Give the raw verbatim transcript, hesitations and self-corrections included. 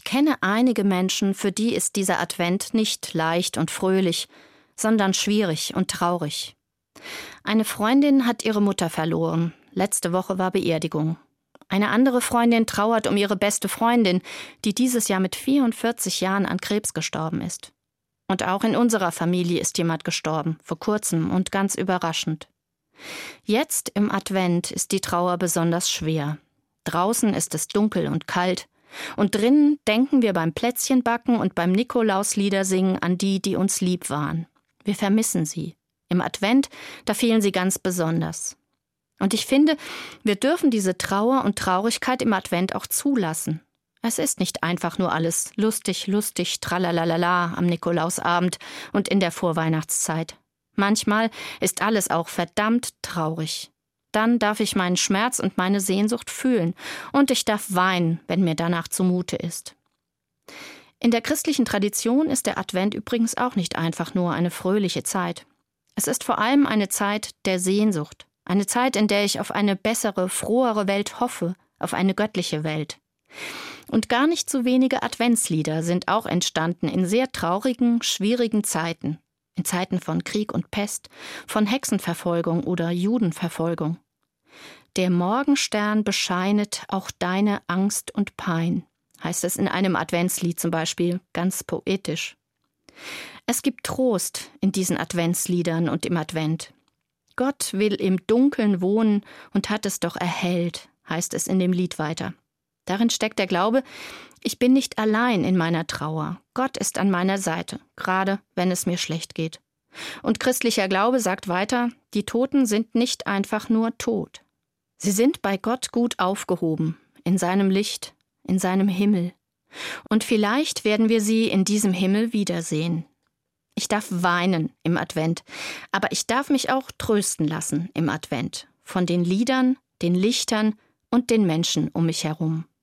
kenne einige Menschen, für die ist dieser Advent nicht leicht und fröhlich, sondern schwierig und traurig. Eine Freundin hat ihre Mutter verloren. Letzte Woche war Beerdigung. Eine andere Freundin trauert um ihre beste Freundin, die dieses Jahr mit vierundvierzig Jahren an Krebs gestorben ist. Und auch in unserer Familie ist jemand gestorben, vor kurzem und ganz überraschend. Jetzt im Advent ist die Trauer besonders schwer. Draußen ist es dunkel und kalt. Und drinnen denken wir beim Plätzchenbacken und beim Nikolausliedersingen an die, die uns lieb waren. Wir vermissen sie. Im Advent, da fehlen sie ganz besonders. Und ich finde, wir dürfen diese Trauer und Traurigkeit im Advent auch zulassen. Es ist nicht einfach nur alles lustig, lustig, tralalala am Nikolausabend und in der Vorweihnachtszeit. Manchmal ist alles auch verdammt traurig. Dann darf ich meinen Schmerz und meine Sehnsucht fühlen und ich darf weinen, wenn mir danach zumute ist. In der christlichen Tradition ist der Advent übrigens auch nicht einfach nur eine fröhliche Zeit. Es ist vor allem eine Zeit der Sehnsucht, eine Zeit, in der ich auf eine bessere, frohere Welt hoffe, auf eine göttliche Welt. Und gar nicht so wenige Adventslieder sind auch entstanden in sehr traurigen, schwierigen Zeiten. In Zeiten von Krieg und Pest, von Hexenverfolgung oder Judenverfolgung. Der Morgenstern bescheinet auch deine Angst und Pein, heißt es in einem Adventslied zum Beispiel, ganz poetisch. Es gibt Trost in diesen Adventsliedern und im Advent. Gott will im Dunkeln wohnen und hat es doch erhellt, heißt es in dem Lied weiter. Darin steckt der Glaube, ich bin nicht allein in meiner Trauer. Gott ist an meiner Seite, gerade wenn es mir schlecht geht. Und christlicher Glaube sagt weiter, die Toten sind nicht einfach nur tot. Sie sind bei Gott gut aufgehoben, in seinem Licht, in seinem Himmel. Und vielleicht werden wir sie in diesem Himmel wiedersehen. Ich darf weinen im Advent, aber ich darf mich auch trösten lassen im Advent, von den Liedern, den Lichtern und den Menschen um mich herum.